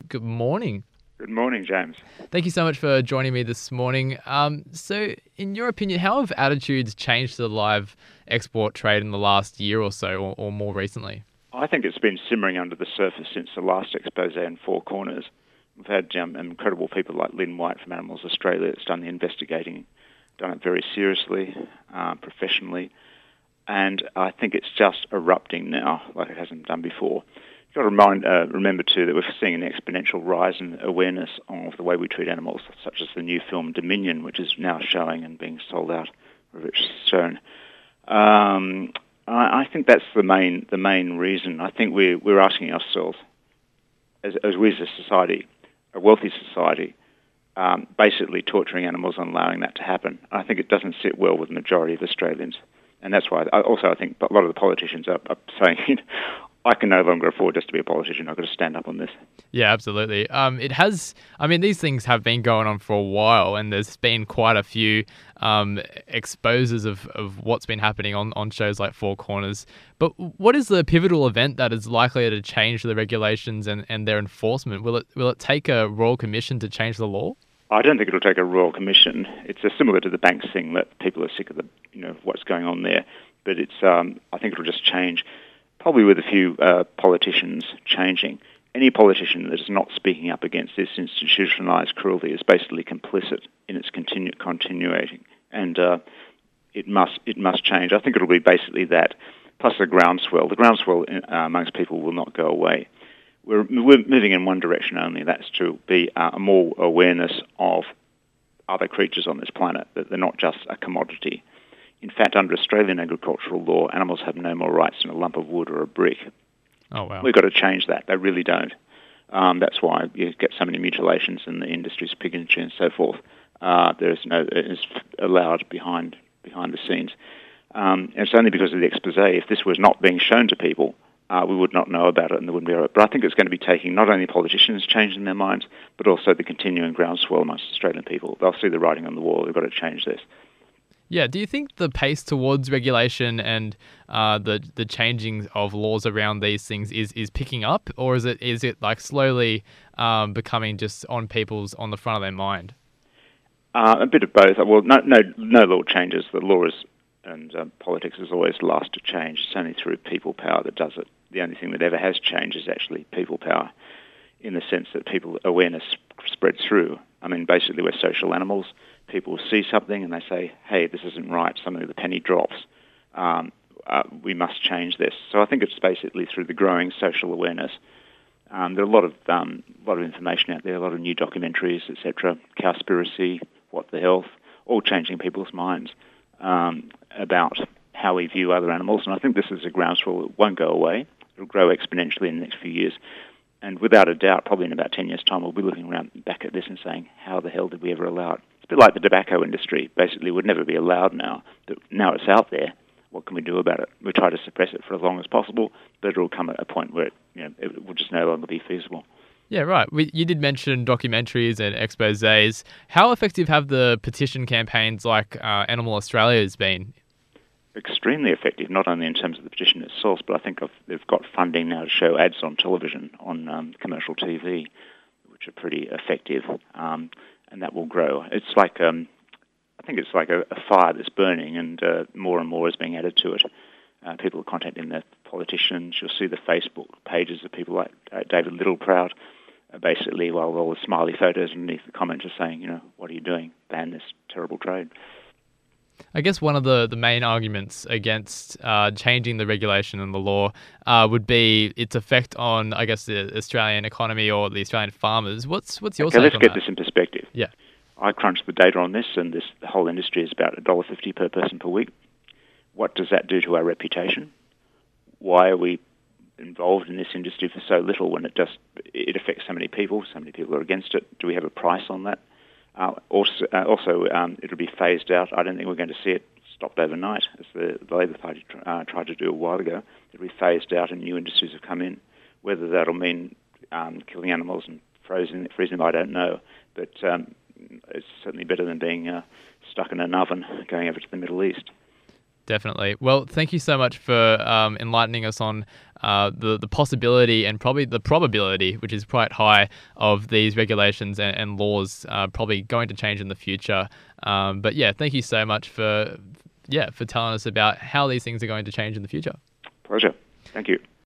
Good morning. Good morning, James. Thank you so much for joining me this morning. So, in your opinion, how have attitudes changed to the live export trade in the last year or so, or more recently? I think it's been simmering under the surface since the last expose in Four Corners. We've had incredible people like Lynn White from Animals Australia that's done the investigating, done it very seriously, professionally, and I think it's just erupting now like it hasn't done before. You've got to remember too that we're seeing an exponential rise in awareness of the way we treat animals, such as the new film Dominion, which is now showing and being sold out, or it's shown. I think that's the main reason. I think we're asking ourselves, as we as a society, a wealthy society, basically torturing animals and allowing that to happen. I think it doesn't sit well with the majority of Australians, and that's why. I think a lot of the politicians are saying, I can no longer afford just to be a politician. I've got to stand up on this. Yeah, absolutely. It has. I mean, these things have been going on for a while, and there's been quite a few exposes of what's been happening on shows like Four Corners. But what is the pivotal event that is likely to change the regulations and their enforcement? Will it take a royal commission to change the law? I don't think it'll take a royal commission. It's similar to the banks thing that people are sick of what's going on there. But it's I think it'll just change. Probably with a few politicians changing. Any politician that is not speaking up against this institutionalized cruelty is basically complicit in its continuating, and it must change. I think it'll be basically that, plus the groundswell. The groundswell amongst people will not go away. We're moving in one direction only, that's to be more awareness of other creatures on this planet, that they're not just a commodity. In fact, under Australian agricultural law, animals have no more rights than a lump of wood or a brick. Oh, wow. We've got to change that. They really don't. That's why you get so many mutilations in the industries, pig industry and so forth. It's allowed behind the scenes. And it's only because of the expose. If this was not being shown to people, we would not know about it and there wouldn't be. But I think it's going to be taking not only politicians changing their minds, but also the continuing groundswell amongst Australian people. They'll see the writing on the wall. They've got to change this. Yeah, do you think the pace towards regulation and the changing of laws around these things is picking up, or is it like slowly becoming just on the front of their mind? A bit of both. Well, no law changes. The law is, and politics is always last to change. It's only through people power that does it. The only thing that ever has changed is actually people power, in the sense that people awareness spreads through. I mean, basically, we're social animals. People see something and they say, hey, this isn't right, suddenly the penny drops. We must change this. So I think it's basically through the growing social awareness. There are a lot of information out there, a lot of new documentaries, etc., Cowspiracy, What the Health, all changing people's minds about how we view other animals. And I think this is a groundswell that won't go away. It'll grow exponentially in the next few years. And without a doubt, probably in about 10 years' time, we'll be looking back at this and saying, how the hell did we ever allow it? It's a bit like the tobacco industry. Basically, would never be allowed now. But now it's out there. What can we do about it? We try to suppress it for as long as possible, but it'll come at a point where it will just no longer be feasible. Yeah, right. You did mention documentaries and exposés. How effective have the petition campaigns like Animal Australia has been? Extremely effective, not only in terms of the petition itself, but I think they've got funding now to show ads on television, on commercial TV, which are pretty effective, and that will grow. It's like I think it's like a fire that's burning, and more and more is being added to it. People are contacting the politicians. You'll see the Facebook pages of people like David Littleproud, basically, while all the smiley photos underneath the comments are saying, what are you doing? Ban this terrible trade. I guess one of the main arguments against changing the regulation and the law would be its effect on, I guess, the Australian economy or the Australian farmers. What's your take on that? Let's get this in perspective. Yeah. I crunched the data on this, and the whole industry is about $1.50 per person per week. What does that do to our reputation? Why are we involved in this industry for so little when it affects so many people? So many people are against it. Do we have a price on that? Also, it'll be phased out. I don't think we're going to see it stopped overnight, as the Labor Party tried to do a while ago. It'll be phased out and new industries have come in. Whether that'll mean killing animals and freezing them, I don't know. But it's certainly better than being stuck in an oven going over to the Middle East. Definitely. Well, thank you so much for enlightening us on the possibility and probably the probability, which is quite high, of these regulations and laws probably going to change in the future. But yeah, thank you so much for telling us about how these things are going to change in the future. Pleasure. Thank you.